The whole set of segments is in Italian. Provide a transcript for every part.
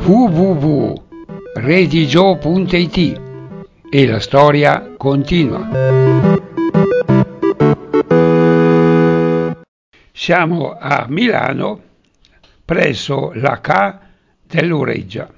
www.redigio.it e la storia continua. Siamo a Milano presso la Ca' dell'Ureggia.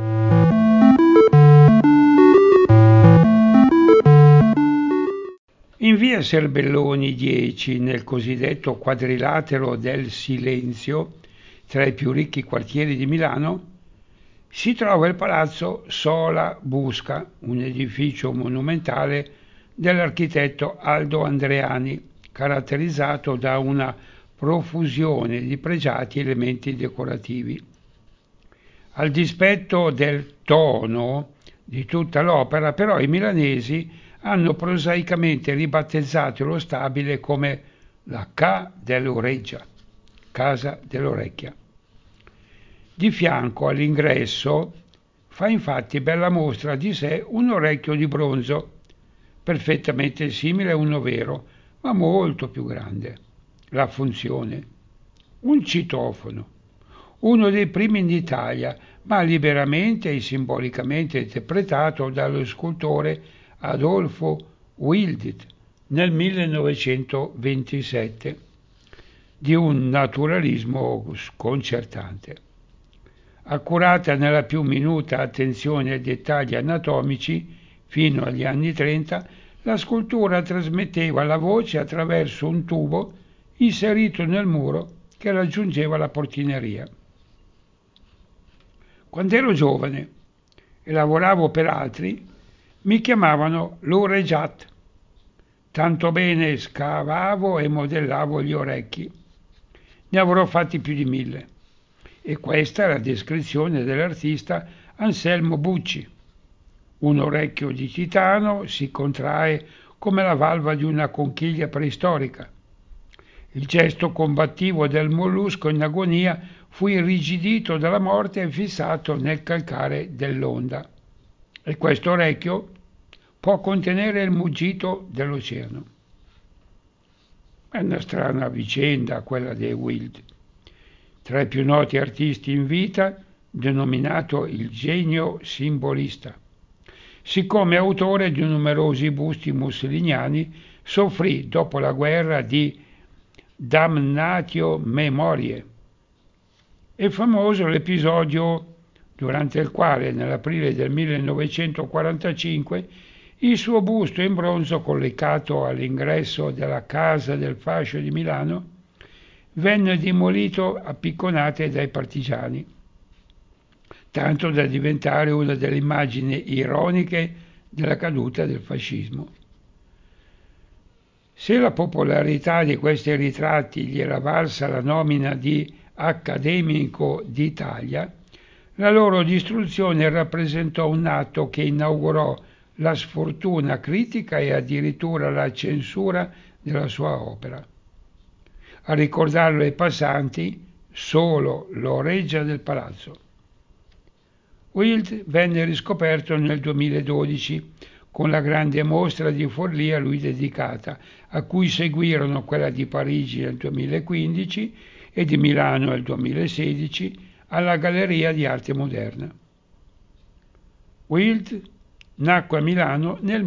In via Serbelloni 10, nel cosiddetto quadrilatero del Silenzio, tra i più ricchi quartieri di Milano, si trova il palazzo Sola Busca, un edificio monumentale dell'architetto Aldo Andreani, caratterizzato da una profusione di pregiati elementi decorativi. Al dispetto del tono di tutta l'opera, però, i milanesi hanno prosaicamente ribattezzato lo stabile come la Ca' dell'Ureggia, casa dell'orecchia. Di fianco all'ingresso fa infatti bella mostra di sé un orecchio di bronzo, perfettamente simile a uno vero, ma molto più grande. La funzione: un citofono, uno dei primi in Italia, ma liberamente e simbolicamente interpretato dallo scultore Adolfo Wildt nel 1927, di un naturalismo sconcertante. Accurata nella più minuta attenzione ai dettagli anatomici, fino agli anni 30, la scultura trasmetteva la voce attraverso un tubo inserito nel muro che raggiungeva la portineria. Quando ero giovane e lavoravo per altri, mi chiamavano l'Uregiat. Tanto bene scavavo e modellavo gli orecchi. Ne avrò fatti più di 1000. E questa è la descrizione dell'artista Anselmo Bucci. Un orecchio di titano si contrae come la valva di una conchiglia preistorica. Il gesto combattivo del mollusco in agonia fu irrigidito dalla morte e fissato nel calcare dell'onda. E questo orecchio può contenere il muggito dell'oceano. È una strana vicenda quella dei Wildt. Tra i più noti artisti in vita, denominato il genio simbolista. Siccome autore di numerosi busti mussoliniani, soffrì dopo la guerra di damnatio memoriae. È famoso l'episodio durante il quale, nell'aprile del 1945, il suo busto in bronzo collocato all'ingresso della Casa del Fascio di Milano venne demolito a picconate dai partigiani, tanto da diventare una delle immagini ironiche della caduta del fascismo. Se la popolarità di questi ritratti gli era valsa la nomina di Accademico d'Italia, la loro distruzione rappresentò un atto che inaugurò la sfortuna critica e addirittura la censura della sua opera. A ricordarlo ai passanti solo l'oreggia del palazzo. Wildt venne riscoperto nel 2012 con la grande mostra di Forlì a lui dedicata, a cui seguirono quella di Parigi nel 2015 e di Milano nel 2016 alla Galleria di Arte Moderna. Wildt nacque a Milano nel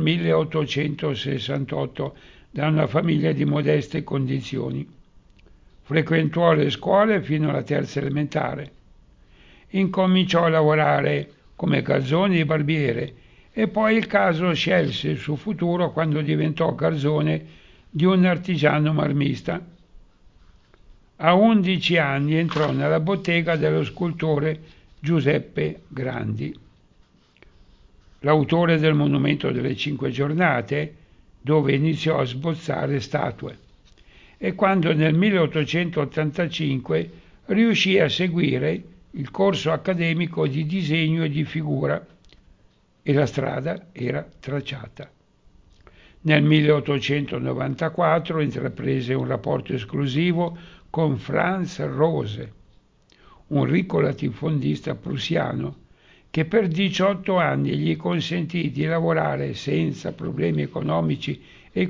1868 da una famiglia di modeste condizioni. Frequentò le scuole fino alla terza elementare. Incominciò a lavorare come garzone e barbiere e poi il caso scelse il suo futuro quando diventò garzone di un artigiano marmista. A 11 anni entrò nella bottega dello scultore Giuseppe Grandi, l'autore del Monumento delle Cinque Giornate, dove iniziò a sbozzare statue. E quando nel 1885 riuscì a seguire il corso accademico di disegno e di figura, e la strada era tracciata. Nel 1894 intraprese un rapporto esclusivo con Franz Rose, un ricco latifondista prussiano, che per 18 anni gli consentì di lavorare senza problemi economici e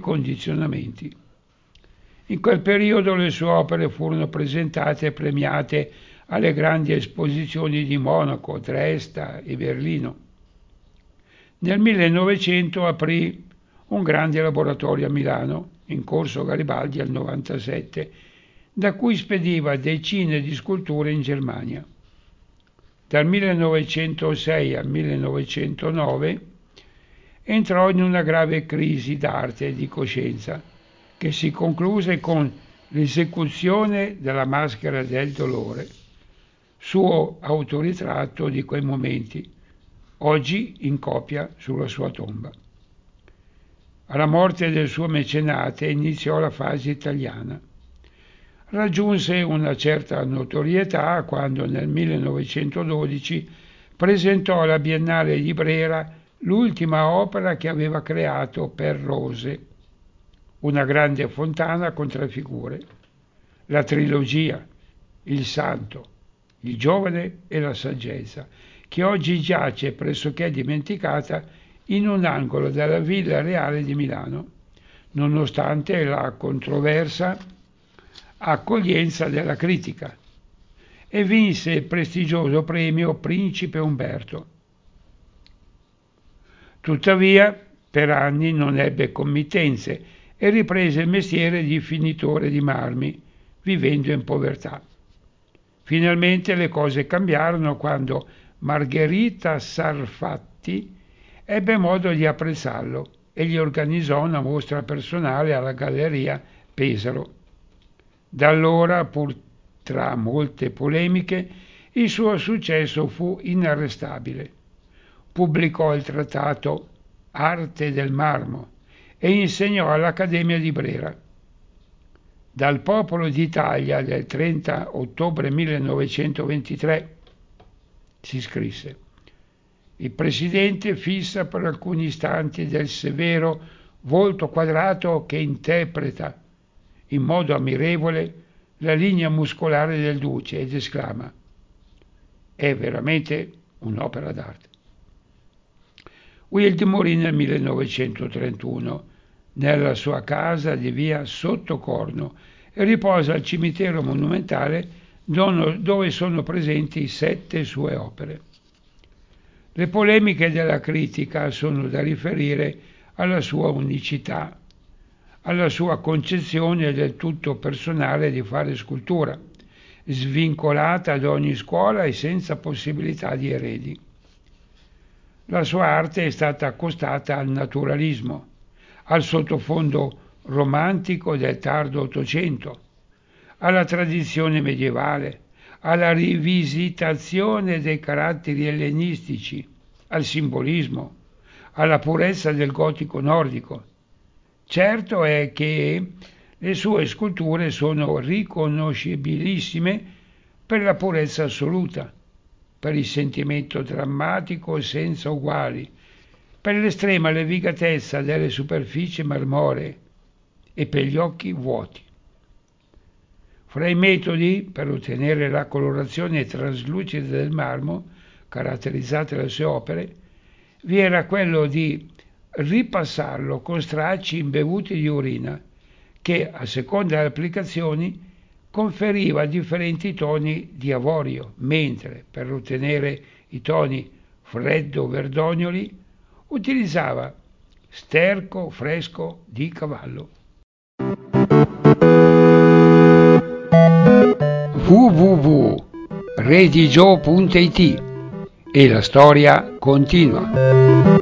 condizionamenti. In quel periodo le sue opere furono presentate e premiate alle grandi esposizioni di Monaco, Dresda e Berlino. Nel 1900 aprì un grande laboratorio a Milano, in Corso Garibaldi al 97, da cui spediva decine di sculture in Germania. Dal 1906 al 1909 entrò in una grave crisi d'arte e di coscienza, che si concluse con l'esecuzione della Maschera del dolore, suo autoritratto di quei momenti, oggi in copia sulla sua tomba. Alla morte del suo mecenate iniziò la fase italiana. Raggiunse una certa notorietà quando nel 1912 presentò alla Biennale di Brera l'ultima opera che aveva creato per Rose, una grande fontana con 3 figure, la trilogia, il santo, il giovane e la saggezza, che oggi giace pressoché dimenticata in un angolo della Villa Reale di Milano, nonostante la controversa accoglienza della critica, e vinse il prestigioso premio Principe Umberto. Tuttavia, per anni non ebbe committenze e riprese il mestiere di finitore di marmi, vivendo in povertà. Finalmente le cose cambiarono quando Margherita Sarfatti ebbe modo di apprezzarlo e gli organizzò una mostra personale alla Galleria Pesaro. Da allora, pur tra molte polemiche, il suo successo fu inarrestabile. Pubblicò il trattato Arte del marmo e insegnò all'Accademia di Brera. Dal Popolo d'Italia del 30 ottobre 1923 si scrisse: il presidente fissa per alcuni istanti del severo volto quadrato che interpreta in modo ammirevole la linea muscolare del duce ed esclama: è veramente un'opera d'arte. Wilde morì nel 1931 nella sua casa di via Sottocorno e riposa al cimitero monumentale dove sono presenti 7 sue opere. Le polemiche della critica sono da riferire alla sua unicità, alla sua concezione del tutto personale di fare scultura, svincolata da ogni scuola e senza possibilità di eredi. La sua arte è stata accostata al naturalismo, al sottofondo romantico del tardo Ottocento, alla tradizione medievale, alla rivisitazione dei caratteri ellenistici, al simbolismo, alla purezza del gotico nordico. Certo è che le sue sculture sono riconoscibilissime per la purezza assoluta, per il sentimento drammatico senza uguali, per l'estrema levigatezza delle superfici marmoree e per gli occhi vuoti. Fra i metodi per ottenere la colorazione traslucida del marmo, caratterizzata dalle sue opere, vi era quello di ripassarlo con stracci imbevuti di urina, che, a seconda delle applicazioni, conferiva differenti toni di avorio, mentre per ottenere i toni freddo-verdognoli utilizzava sterco fresco di cavallo. www.redigio.it e la storia continua.